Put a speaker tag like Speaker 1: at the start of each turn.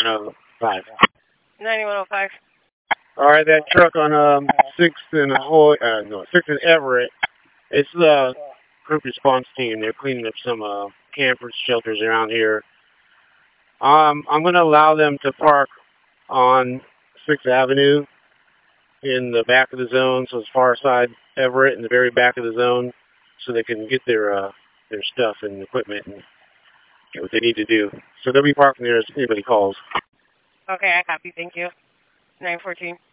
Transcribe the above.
Speaker 1: 9105.
Speaker 2: 9105.
Speaker 1: All right, that truck on 6th and 6th and Everett. It's the group response team. They're cleaning up some campers, shelters around here. I'm going to allow them to park on 6th Avenue in the back of the zone, so it's far side Everett in the very back of the zone, so they can get their stuff and equipment and get what they need to do. So they'll be parking there as anybody calls.
Speaker 2: Okay, I copy. Thank you. 914.